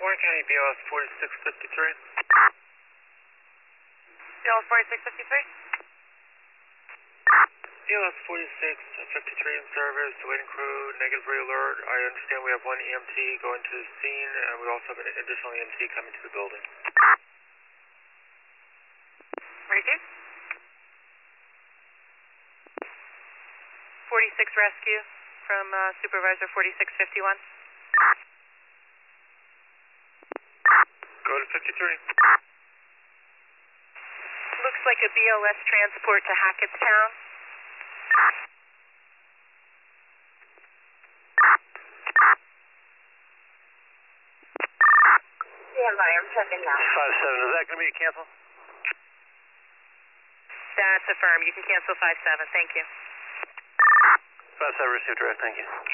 Warren County BLS 4653. BLS 4653? BLS 4653 in service, waiting crew, negative alert. I understand we have one EMT going to the scene, and we also have an additional EMT coming to the building. Receive. 46 rescue from Supervisor 4651. Go to 53. Looks like a BLS transport to Hackettstown. Standby, I'm checking now. 57, is that going to be a cancel? That's affirmed. You can cancel 57. Thank you. 57 received direct, thank you.